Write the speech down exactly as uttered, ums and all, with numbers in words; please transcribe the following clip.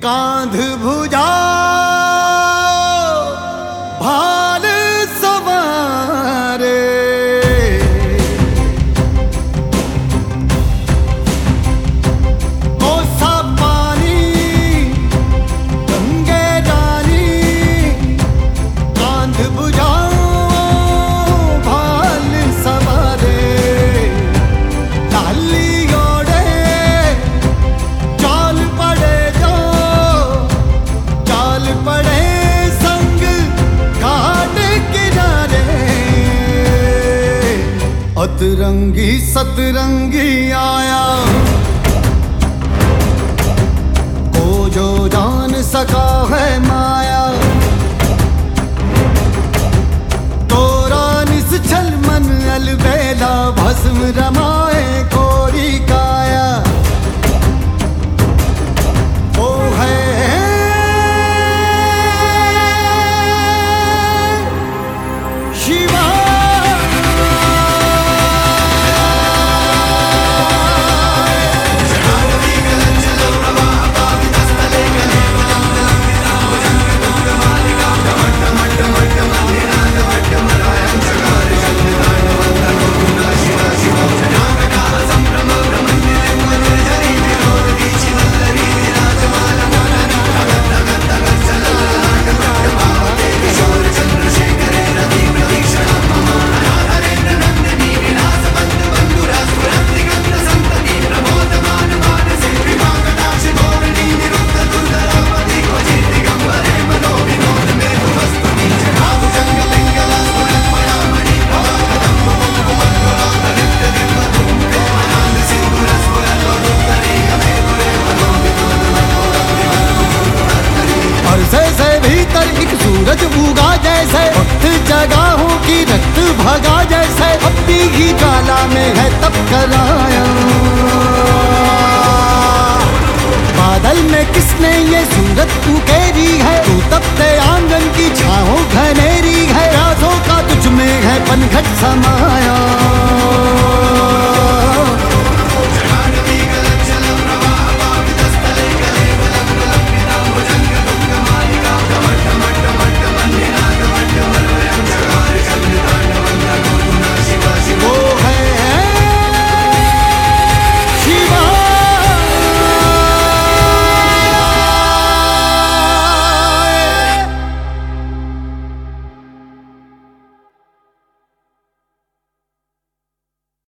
कांध भुजा भाल सवारे, कोसा पानी गंगे डाली, कांध भुजा भाल सवारे, लाली ओढ़े चाल पड़े जो, चाल पड़े संग घाट किनारे, अतरंगी सतरंगी आया को जो जान सका है माया, तोरा निश्चल मन अलबेला भस्म रमाए कोरी काया, ओ है शिवा। एक सूरज उगा जैसे, वक्त जगाहों की रक्त भगा जैसे, अपनी ही ज्वाला में है तप कराया, बादल में किसने ये सूरत उकेरी है, तू तपते आंगन की छाओ घनेरी है, राजों का तुझ में है पनघट समाया।